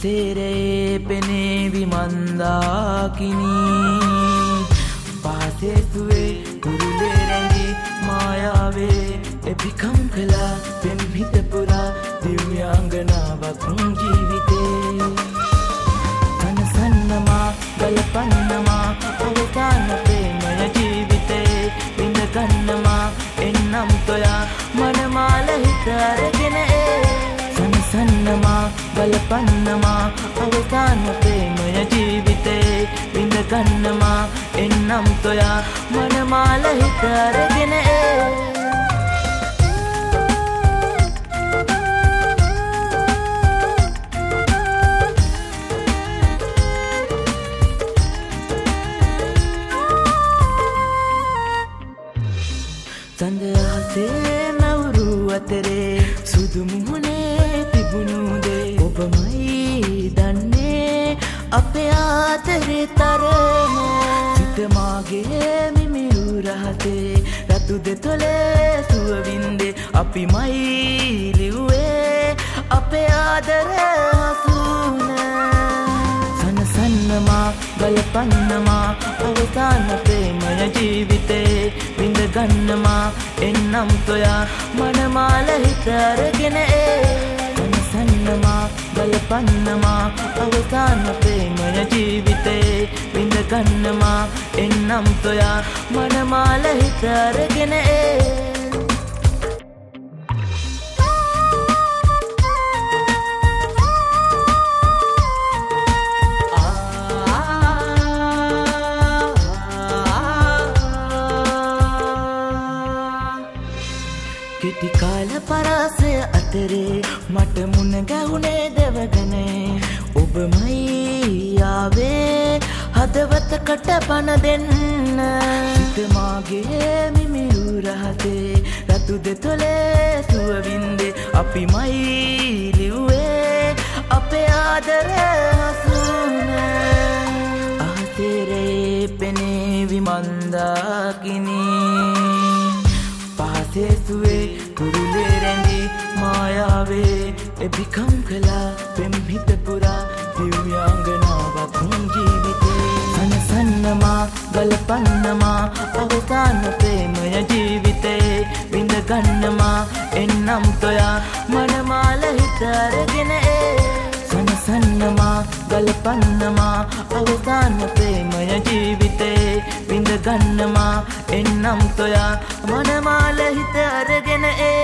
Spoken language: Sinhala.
අහසේරේ පෙනේවි මන්දාකිනි පාසේසුවේ කුරුලේ රැඳි මායාවේ එපිකම් කළා පෙම්හිත පුරා දිව්‍යාංගනාවක් ජීවිතේ සනසන්නමා ගලපන්නමා අවසාන ප්‍රේමය ජීවිතේ විඳගන්නමා එන්නම් තොයා මනමාල හිත අරගෙන සනසන්නමා ගලපන්නමා අවසාන ප්‍රේමය ජීවිතේ විඳගන්නමා එන්නම් තොයා මනමාල හිත අරගෙන සඳ ආසේ මවුරු අතරේ සුදු මුහුණේ තිබුණු දේ ඔබමයි දන්නේ අපේ ආතරේ තරම සිත මාගේ මිමිරු රහසේ රතු දෙතොලේ සුව වින්දේ අපිමයි ලිව්වේ අපේ ආදරය හසුන සනසන්නමා ගලපන්නමා අවසාන ප්‍රේමය ජීවිතේ විඳගන්නමා එන්නම් තොයා මනමාල හිත අරගෙන සනසන්නමා ගලපන්නමා අවසාන ප්‍රේමය ජීවිතේ විඳගන්නමා එන්නම් තොයා මනමාල හිත අරගෙන කෙටි කාල පරාසය අතරේ මට මුණ ගැහුණේ දෙවගනේ ඔබමයි ආවේ හදවතකට පණ දෙන්න සිත මාගේ මිමිරු රහසේ රතු දෙතොලේ සුව වින්දේ අපිමයි ලිව්වේ අපේ ආදරය හසුන අහසේරේ පෙනේවි මන්දාකිනි පාසේසුවේ කුරුලේ රැඳි මායාවේ එපිකම් කළා පෙම්හිත පුරා දිව්‍යාංගනාවක් ජීවිතේ සනසන්නමා ගලපන්නමා අවසාන ප්‍රේමය ජීවිතේ විඳගන්නමා එන්නම් තොයා මනමාල හිත අරගෙන සනසන්නමා ගලපන්නමා අවසාන ප්‍රේමය ජීවිතේ විඳගන්නමා එන්නම් තොයා මනමාල හිත අරගෙන